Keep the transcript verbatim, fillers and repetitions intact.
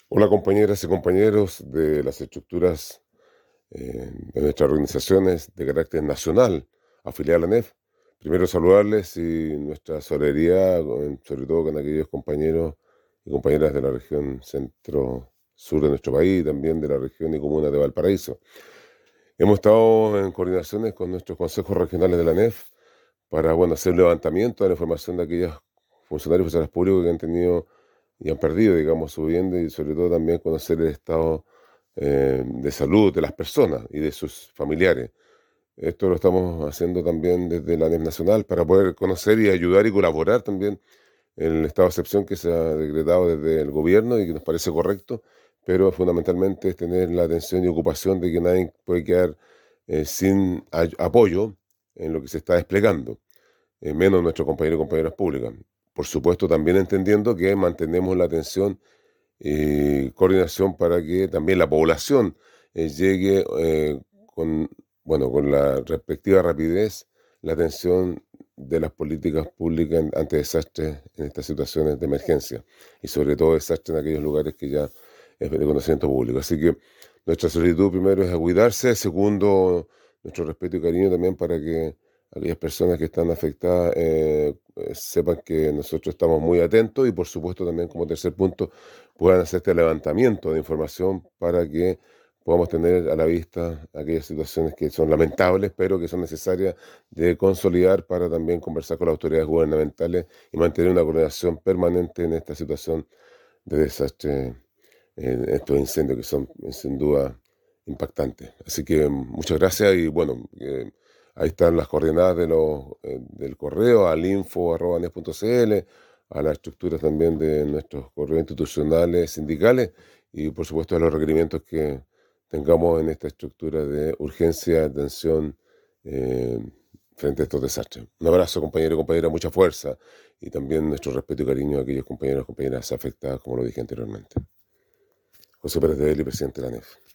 Hola compañeras y compañeros de las estructuras eh, de nuestras organizaciones de carácter nacional afiliadas a la N E F. Primero saludarles y nuestra solidaridad, con- sobre todo con aquellos compañeros y compañeras de la región centro-sur de nuestro país y también de la región y comuna de Valparaíso. Hemos estado en coordinaciones con nuestros consejos regionales de la N E F para, bueno, hacer un levantamiento de la información de aquellos funcionarios y funcionarios públicos que han tenido y han perdido, digamos, su vivienda y sobre todo también conocer el estado eh, de salud de las personas y de sus familiares. Esto lo estamos haciendo también desde la N E F Nacional para poder conocer y ayudar y colaborar también en el estado de excepción que se ha decretado desde el gobierno y que nos parece correcto, pero fundamentalmente es tener la atención y ocupación de que nadie puede quedar eh, sin ay- apoyo en lo que se está desplegando, eh, menos nuestros compañeros y compañeras públicas. Por supuesto, también entendiendo que mantenemos la atención y coordinación para que también la población eh, llegue eh, con, bueno, con la respectiva rapidez, la atención de las políticas públicas en- ante desastres en estas situaciones de emergencia y sobre todo desastres en aquellos lugares que ya es de conocimiento público. Así que nuestra solicitud primero es a cuidarse, segundo, nuestro respeto y cariño también para que aquellas personas que están afectadas eh, eh, sepan que nosotros estamos muy atentos y por supuesto también como tercer punto puedan hacer este levantamiento de información para que podamos tener a la vista aquellas situaciones que son lamentables, pero que son necesarias de consolidar para también conversar con las autoridades gubernamentales y mantener una coordinación permanente en esta situación de desastre, en estos incendios que son eh, sin duda impactantes. Así que mm, muchas gracias y bueno, eh, ahí están las coordenadas de los, eh, del correo al info arroba nes punto cl, a las estructuras también de nuestros correos institucionales, sindicales y por supuesto a los requerimientos que tengamos en esta estructura de urgencia, atención eh, frente a estos desastres. Un abrazo compañero y compañera, mucha fuerza y también nuestro respeto y cariño a aquellos compañeros y compañeras afectadas, como lo dije anteriormente. José Pérez de Eli, presidente de la N E F.